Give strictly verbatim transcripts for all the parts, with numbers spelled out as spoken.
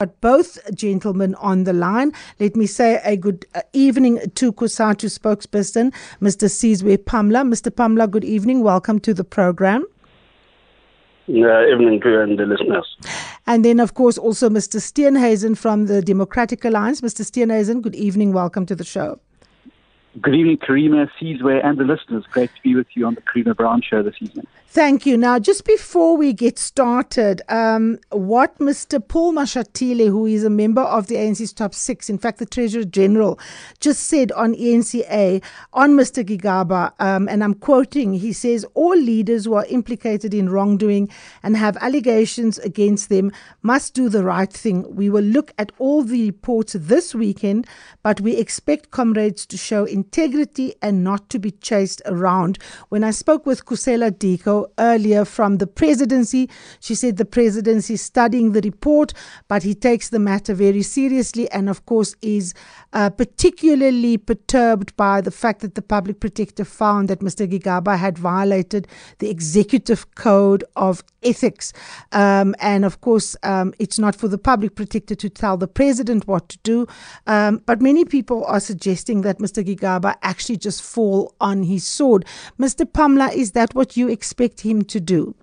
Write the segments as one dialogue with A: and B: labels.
A: Both gentlemen on the line. Let me say a good uh, evening to COSATU spokesperson, Mister Sizwe Pamla. Mister Pamla, good evening. Welcome to the program.
B: Yeah, evening to you and the listeners.
A: And then, of course, also Mister Steenhuisen from the Democratic Alliance. Mister Steenhuisen, good evening. Welcome to the show.
C: Good evening, Karima, Sizwe, and the listeners. Great to be with you on the Karima Brown Show this evening.
A: Thank you. Now, just before we get started, um, what Mister Paul Mashatile, who is a member of the A N C's top six, in fact, the Treasurer General, just said on E N C A, on Mister Gigaba, um, and I'm quoting, he says, all leaders who are implicated in wrongdoing and have allegations against them must do the right thing. We will look at all the reports this weekend, but we expect comrades to show integrity and not to be chased around. When I spoke with Kusela Diko earlier from the presidency, she said the presidency is studying the report, but he takes the matter very seriously and, of course, is uh, particularly perturbed by the fact that the public protector found that Mister Gigaba had violated the executive code of ethics. Um, and, of course, um, it's not for the public protector to tell the president what to do. Um, but many people are suggesting that Mister Gigaba actually just fall on his sword. Mister Pamla, is that what you expect him to do?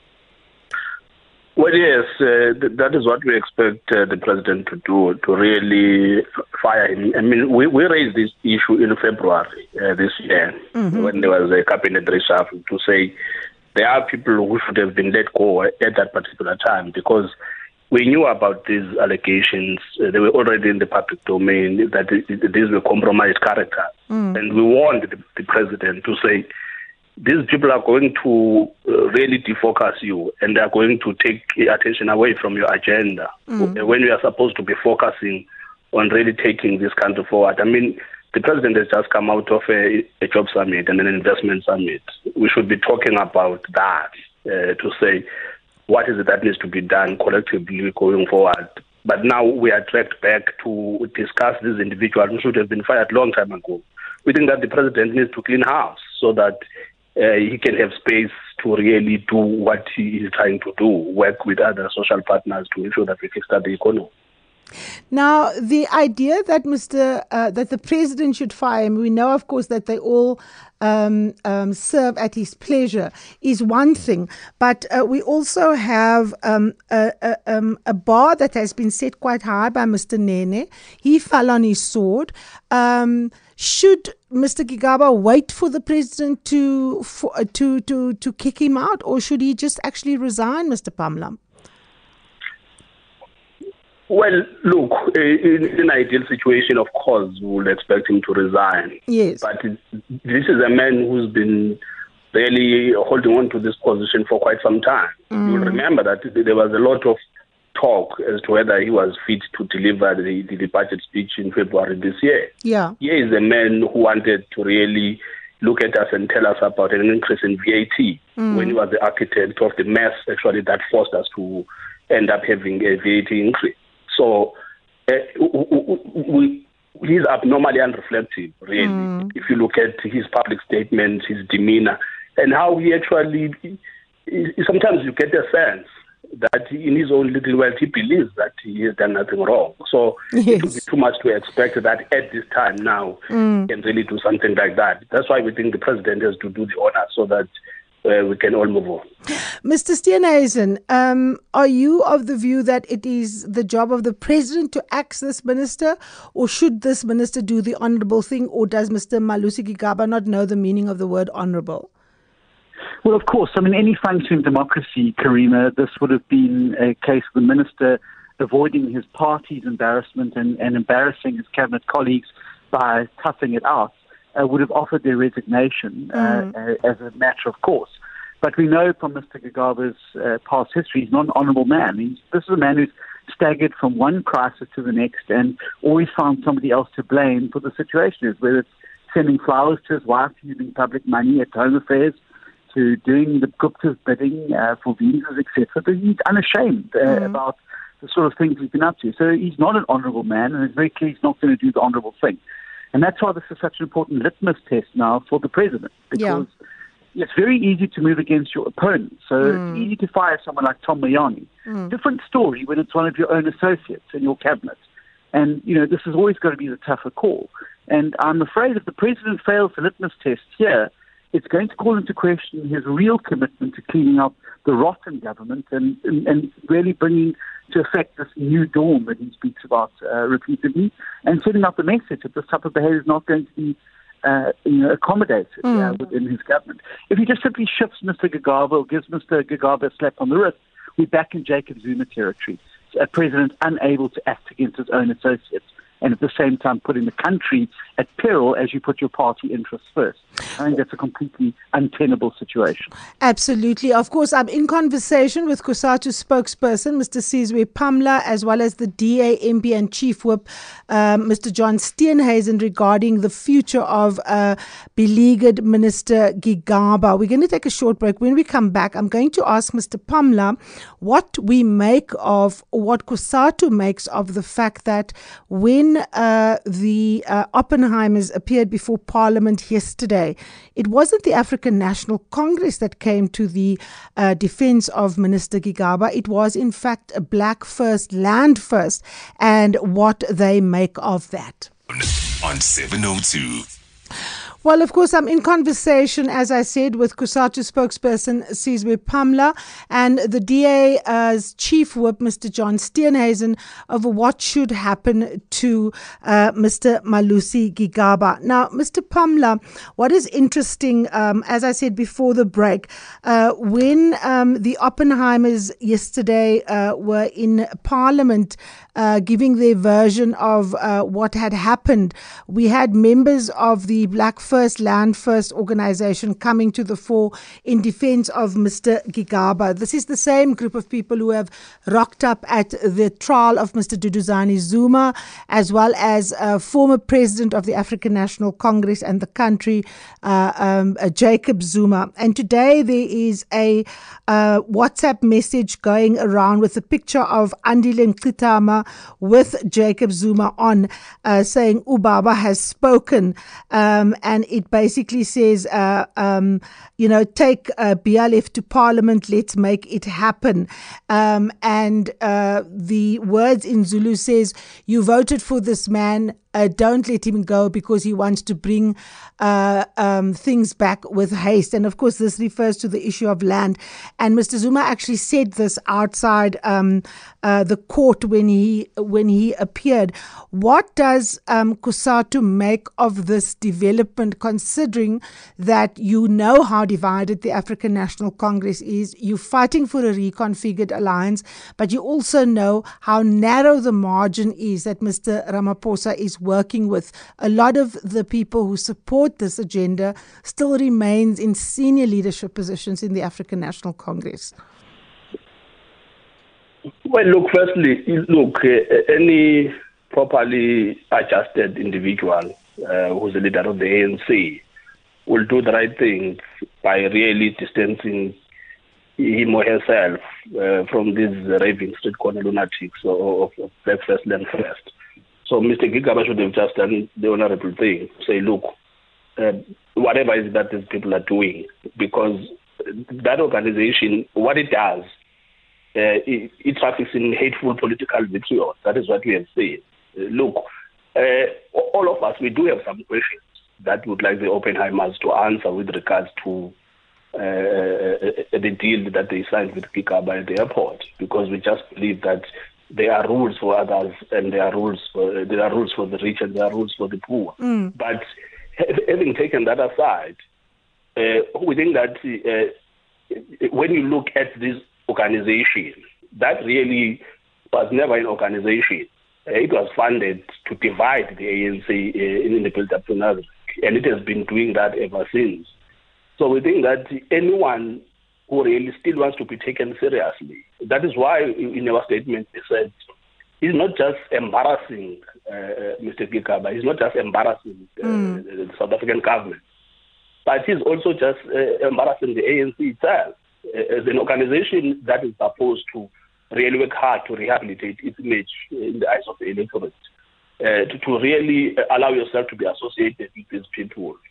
B: Well, yes, uh, th- that is what we expect uh, the president to do, to really fire him. I mean, we, we raised this issue in February uh, this year mm-hmm. when there was a cabinet reshuffle to say there are people who should have been let go at that particular time because we knew about these allegations. Uh, they were already in the public domain, that it, it, these were compromised characters. Mm. And we warned the, the president to say, these people are going to uh, really defocus you and they are going to take attention away from your agenda mm. when you are supposed to be focusing on really taking this country forward. I mean, the president has just come out of a, a job summit and an investment summit. We should be talking about that uh, to say what is it that needs to be done collectively going forward. But now we are dragged back to discuss these individuals who should have been fired a long time ago. We think that the president needs to clean house so that uh, he can have space to really do what he is trying to do, work with other social partners to ensure that we kickstart the economy.
A: Now, the idea that Mister Uh, that the president should fire him, we know, of course, that they all um, um, serve at his pleasure, is one thing. But uh, we also have um, a, a, um, a bar that has been set quite high by Mister Nene. He fell on his sword. Um, should Mister Gigaba wait for the president to for, uh, to to to kick him out, or should he just actually resign, Mister Pamla?
B: Well, look, in, in an ideal situation, of course, we would expect him to resign.
A: Yes.
B: But this is a man who's been really holding on to this position for quite some time. Mm. You'll remember that there was a lot of talk as to whether he was fit to deliver the, the, the budget speech in February this year.
A: Yeah.
B: He is a man who wanted to really look at us and tell us about an increase in V A T mm. when he was the architect of the mess, actually, that forced us to end up having a V A T increase. So uh, we, he's abnormally unreflective, really. Mm. If you look at his public statements, his demeanor, and how he actually, he, sometimes you get a sense that in his own little world, he believes that he has done nothing wrong. So yes. It would be too much to expect that at this time now, mm. he can really do something like that. That's why we think the president has to do the honor so that Uh, we can all move on.
A: Mister Steenhuisen, um, are you of the view that it is the job of the president to axe this minister, or should this minister do the honourable thing, or does Mister Malusi Gigaba not know the meaning of the word honourable?
C: Well, of course. I mean, any functioning democracy, Karima, this would have been a case of the minister avoiding his party's embarrassment and, and embarrassing his cabinet colleagues by toughing it out. Uh, would have offered their resignation uh, mm. uh, as a matter of course. But we know from Mister Gigaba's uh, past history, he's not an honourable man. He's, this is a man who's staggered from one crisis to the next and always found somebody else to blame for the situation, whether it's sending flowers to his wife using public money at home affairs, to doing the Gupta's bidding uh, for visas, et cetera. But he's unashamed uh, mm. about the sort of things he's been up to. So he's not an honourable man, and it's very clear he's not going to do the honourable thing. And that's why this is such an important litmus test now for the president, because it's very easy to move against your opponent. So mm. it's easy to fire someone like Tom Moyane. Mm. Different story when it's one of your own associates in your cabinet. And, you know, this has always got to be the tougher call. And I'm afraid if the president fails the litmus test here, it's going to call into question his real commitment to cleaning up the rotten government and, and, and really bringing to effect this new dawn that he speaks about uh, repeatedly, and setting up a message that this type of behavior is not going to be uh, you know, accommodated mm. uh, within his government. If he just simply shifts Mister Gigaba or gives Mister Gigaba a slap on the wrist, we're back in Jacob Zuma territory. A president unable to act against his own associates, and at the same time putting the country at peril as you put your party interests first. I think that's a completely untenable situation.
A: Absolutely. Of course, I'm in conversation with COSATU spokesperson, Mister Sizwe Pamla, as well as the D A M P and Chief Whip, um, Mister John Steenhuisen, regarding the future of uh, beleaguered Minister Gigaba. We're going to take a short break. When we come back, I'm going to ask Mister Pamla what we make of, what COSATU makes of the fact that when uh, the uh, Oppenheimers appeared before Parliament yesterday, it wasn't the African National Congress that came to the uh, defense of Minister Gigaba. It was, in fact, a black first, land first, and what they make of that.
D: On seven oh two.
A: Well, of course, I'm in conversation, as I said, with COSATU spokesperson Sizwe Pamla and the D A's Chief Whip, Mister John Steenhuisen, over what should happen to uh, Mister Malusi Gigaba. Now, Mister Pamla, what is interesting, um, as I said before the break, uh, when um, the Oppenheimers yesterday uh, were in Parliament uh, giving their version of uh, what had happened, we had members of the Black First, Land First organization coming to the fore in defense of Mister Gigaba. This is the same group of people who have rocked up at the trial of Mister Duduzane Zuma, as well as uh, former president of the African National Congress and the country, uh, um, uh, Jacob Zuma. And today there is a uh, WhatsApp message going around with a picture of Andile Nkitama with Jacob Zuma on, uh, saying Ubaba has spoken, um, and it basically says, uh, um, you know, take uh, B L F to Parliament, let's make it happen. Um, and uh, the words in Zulu says, you voted for this man, Uh, don't let him go because he wants to bring uh, um, things back with haste. And of course, this refers to the issue of land. And Mister Zuma actually said this outside um, uh, the court when he when he appeared. What does um, COSATU make of this development, considering that you know how divided the African National Congress is? You're fighting for a reconfigured alliance, but you also know how narrow the margin is that Mister Ramaphosa is working with. A lot of the people who support this agenda still remains in senior leadership positions in the African National Congress.
B: Well, look, firstly, look, uh, any properly adjusted individual uh, who's a leader of the A N C will do the right thing by really distancing him or herself uh, from these raving street corner lunatics of, of Black First, Land First. So Mister Gigaba should have just done the honorable thing, say, look, uh, whatever it is that these people are doing, because that organization, what it does, uh, it, it traffics in hateful political vitriol. That is what we have said. Uh, look, uh, all of us, we do have some questions that would like the Oppenheimers to answer with regards to uh, the deal that they signed with Gigaba at the airport, because we just believe that there are rules for others, and there are rules for there are rules for the rich, and there are rules for the poor. Mm. But having taken that aside, uh, we think that uh, when you look at this organization, that really was never an organization. Uh, it was funded to divide the A N C uh, in the build-up to Nazareth, and it has been doing that ever since. So we think that anyone who really still wants to be taken seriously. That is why in our statement they said he's not just embarrassing uh, Mister Gigaba, he's not just embarrassing uh, mm. the South African government, but he's also just uh, embarrassing the A N C itself as an organization that is supposed to really work hard to rehabilitate its image in the eyes of the electorate, uh, to, to really allow yourself to be associated with these people. Uh,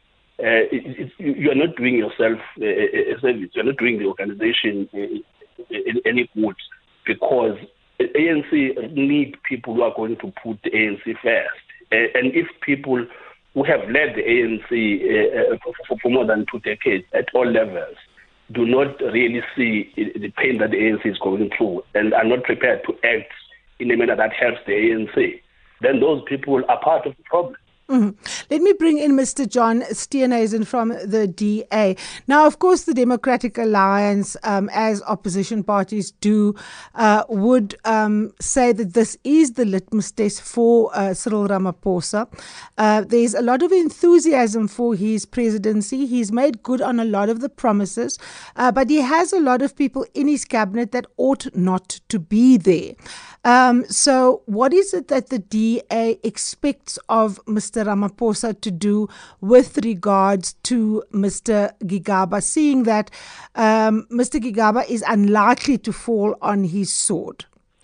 B: uh, it, it, you are not doing yourself a, a service. You are not doing the organization any good, because the A N C need people who are going to put the A N C first. Uh, and if people who have led the A N C uh, for, for more than two decades at all levels do not really see the pain that the A N C is going through and are not prepared to act in a manner that helps the A N C, then those people are part of the problem.
A: Mm-hmm. Let me bring in Mister John Steenhuisen from the D A. Now, of course, the Democratic Alliance, um, as opposition parties do, uh, would um, say that this is the litmus test for uh, Cyril Ramaphosa. Uh, there's a lot of enthusiasm for his presidency. He's made good on a lot of the promises, uh, but he has a lot of people in his cabinet that ought not to be there. Um, so what is it that the D A expects of Mister Ramaphosa to do with regards to Mister Gigaba, seeing that um, Mister Gigaba is unlikely to fall on his sword?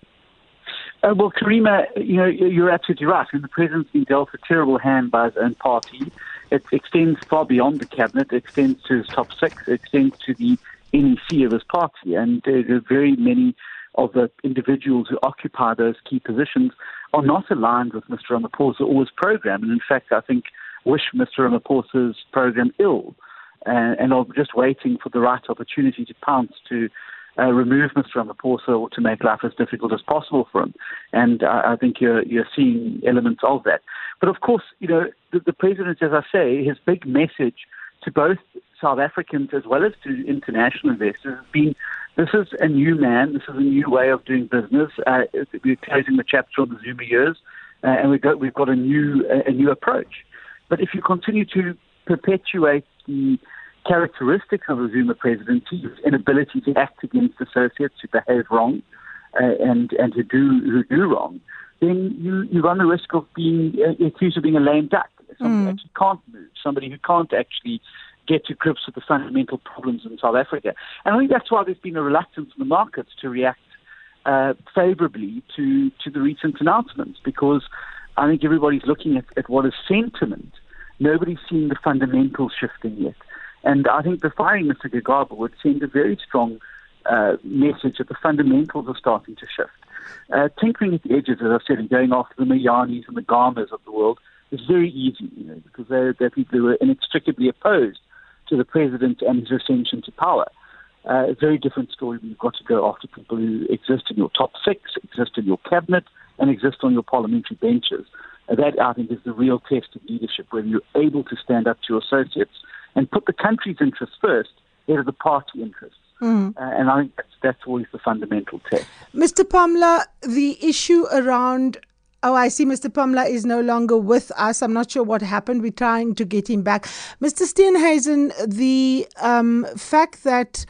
C: Uh, well, Karima, you know, you're absolutely right. I mean, the president's been dealt a terrible hand by his own party. It extends far beyond the cabinet. It extends to his top six. It extends to the N E C of his party. And uh, there are very many of the individuals who occupy those key positions are not aligned with Mister Ramaphosa or his program. And in fact, I think wish Mister Ramaphosa's program ill uh, and are just waiting for the right opportunity to pounce to uh, remove Mister Ramaphosa or to make life as difficult as possible for him. And uh, I think you're, you're seeing elements of that. But of course, you know, the, the president, as I say, his big message to both South Africans as well as to international investors has been, this is a new man, this is a new way of doing business. Uh, we're closing the chapter on the Zuma years, uh, and we've got, we've got a new a new approach. But if you continue to perpetuate the characteristics of the Zuma presidency, his inability to act against associates who behave wrong uh, and, and who do who do wrong, then you, you run the risk of being uh, accused of being a lame duck, somebody mm. who actually can't move, somebody who can't actually get to grips with the fundamental problems in South Africa. And I think that's why there's been a reluctance in the markets to react uh, favorably to, to the recent announcements, because I think everybody's looking at, at what is sentiment. Nobody's seeing the fundamentals shifting yet. And I think the firing Mister Gigaba would send a very strong uh, message that the fundamentals are starting to shift. Uh, tinkering at the edges, as I said, and going after the Mayanis and the Gamas of the world is very easy, you know, because they're, they're people who are inextricably opposed to the president and his ascension to power. Uh, a very different story when you've got to go after people who exist in your top six, exist in your cabinet, and exist on your parliamentary benches. Uh, that, I think, is the real test of leadership, whether you're able to stand up to your associates and put the country's interests first ahead of the party interests. Mm. Uh, and I think that's, that's always the fundamental test.
A: Mister Pamla, the issue around Oh, I see Mister Pamla is no longer with us. I'm not sure what happened. We're trying to get him back. Mister Steenhuisen, the um, fact that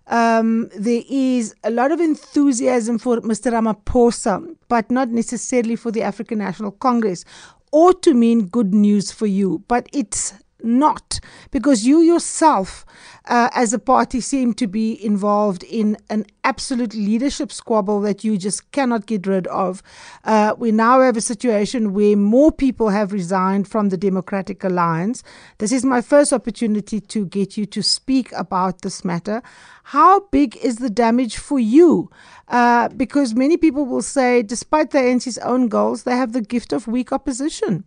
A: um, there is a lot of enthusiasm for Mister Ramaphosa, but not necessarily for the African National Congress, ought to mean good news for you. But it's not, because you yourself, uh, as a party, seem to be involved in an absolute leadership squabble that you just cannot get rid of. Uh, we now have a situation where more people have resigned from the Democratic Alliance. This is my first opportunity to get you to speak about this matter. How big is the damage for you? Uh, because many people will say, despite the A N C's own goals, they have the gift of weak opposition.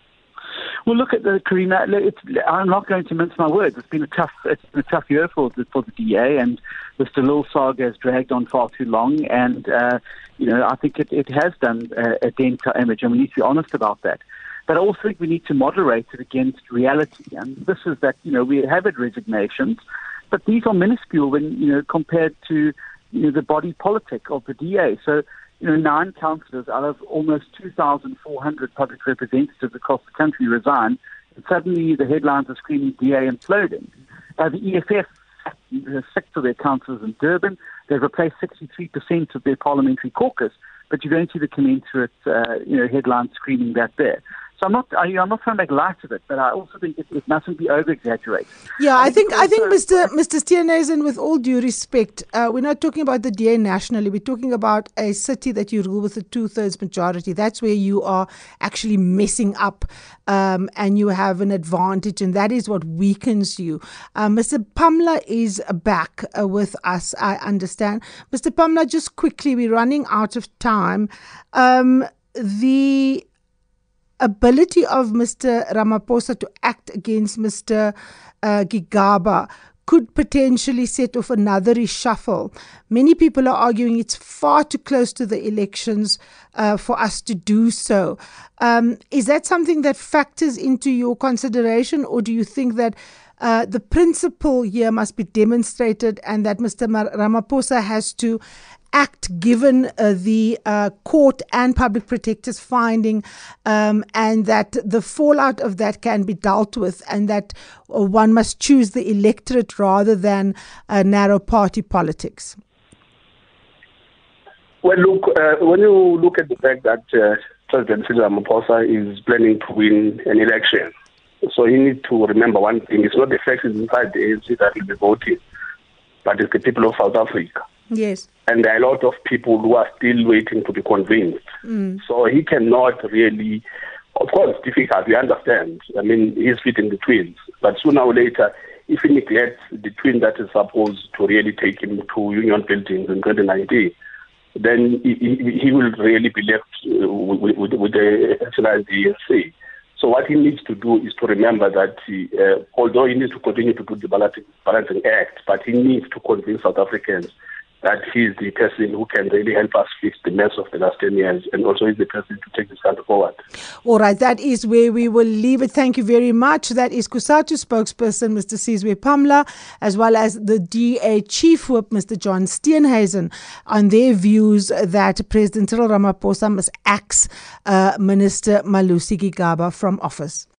C: Well, look at the Karina. It's, I'm not going to mince my words. It's been a tough, it's been a tough year for the for the D A, and Mister Lil saga has dragged on far too long. And uh, you know, I think it, it has done a, a dent to our image, and we need to be honest about that. But I also think we need to moderate it against reality. And this is that, you know, we have had resignations, but these are minuscule when, you know, compared to, you know, the body politic of the D A. So, you know, nine councillors out of almost two thousand four hundred public representatives across the country resign, and suddenly the headlines are screaming D A imploding. Uh, the E F F has six of their councillors in Durban. They've replaced sixty-three percent of their parliamentary caucus, but you don't see the commensurate, uh, you know, headlines screaming that there. So I'm not, I, I'm not trying to make light of it, but I also think it, it mustn't be over-exaggerated.
A: Yeah, I think, I think,
C: also,
A: Mister Mister Steenhuisen, with all due respect, uh, we're not talking about the D A nationally. We're talking about a city that you rule with a two-thirds majority. That's where you are actually messing up, um, and you have an advantage, and that is what weakens you. Uh, Mister Pamla is back uh, with us, I understand. Mister Pamla, just quickly, we're running out of time. Um, the ability of Mister Ramaphosa to act against Mister Uh, Gigaba could potentially set off another reshuffle. Many people are arguing it's far too close to the elections uh, for us to do so. Um, is that something that factors into your consideration, or do you think that uh, the principle here must be demonstrated and that Mister Ramaphosa has to act given uh, the uh, court and public protector's finding, um, and that the fallout of that can be dealt with, and that uh, one must choose the electorate rather than uh, narrow party politics?
B: Well, look, uh, when you look at the fact that uh, President Cyril Ramaphosa is planning to win an election, so you need to remember one thing: it's not the factions inside the A N C that will be voting, but it's the people of South Africa.
A: Yes.
B: And there are a lot of people who are still waiting to be convinced. Mm. So he cannot really, of course, it's difficult, we understand. I mean, he's fitting the twins. But sooner or later, if he neglects the twin that is supposed to really take him to union buildings in twenty nineteen, then he, he, he will really be left with, with, with the nationalized A N C. So what he needs to do is to remember that he, uh, although he needs to continue to do the balancing, balancing act, but he needs to convince South Africans that he's the person who can really help us fix the mess of the last ten years, and also he's the person to take this country forward.
A: All right, that is where we will leave it. Thank you very much. That is COSATU spokesperson, Mister Sizwe Pamla, as well as the D A Chief Whip, Mister John Steenhuisen, on their views that President Cyril Ramaphosa must axe uh, Minister Malusi Gigaba from office.